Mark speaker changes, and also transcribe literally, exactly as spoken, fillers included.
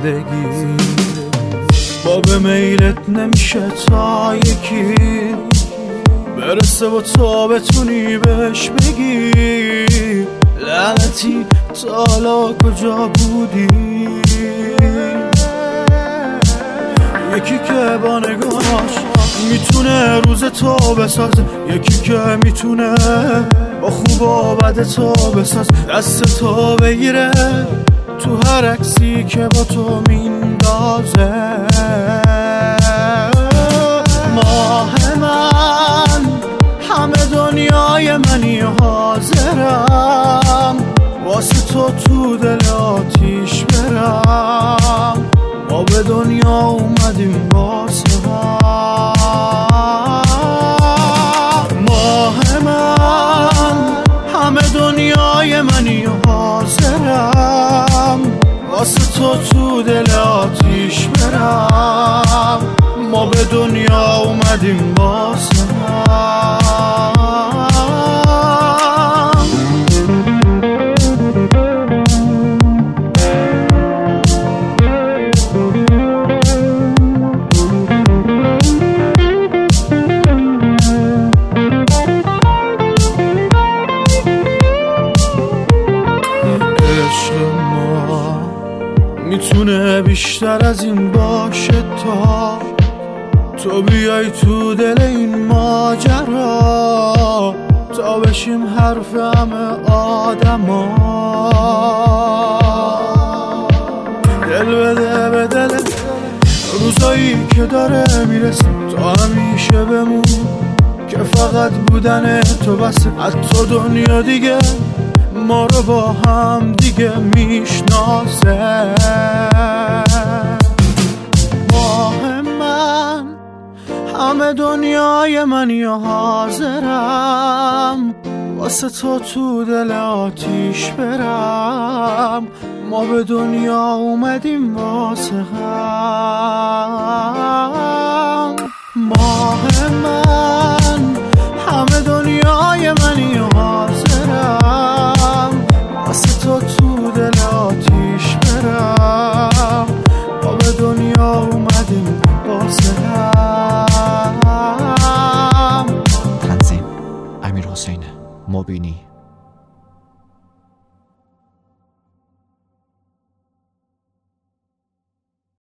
Speaker 1: زندگی. با به میلت نمیشه تا یکی برسه و تو بتونی بهش بگی لعنتی تا حالا کجا بودی. یکی که با نگاهش میتونه روز تو بسازه، یکی که میتونه با خوب و بد تو بسازه، دست تو بگیره تو هر عکسی که با تو میندازه. ماه من همه دنیای منی و حاضرم واسه تو تو دل آتیش برم. ما به دنیا اومدیم واسه هم. ماه من همه دنیای منی و حاضرم واسه تو تو دل آتیش برم. ما به دنیا اومدیم واسه هم. میتونه بیشتر از این باشه تا تو بیای تو دل این ماجرا، تا بشیم حرف همه آدما. دل بده به دل روزایی که داره میرسه، تا همیشه بمون که فقط بودن تو بسه. حتی دنیا دیگه ما رو با هم دیگه میشناسه. ماه من همه دنیای منی و حاضرم واسه تو تو دل آتیش برم. ما به دنیا اومدیم واسه هم. ماه من همه دنیای منی و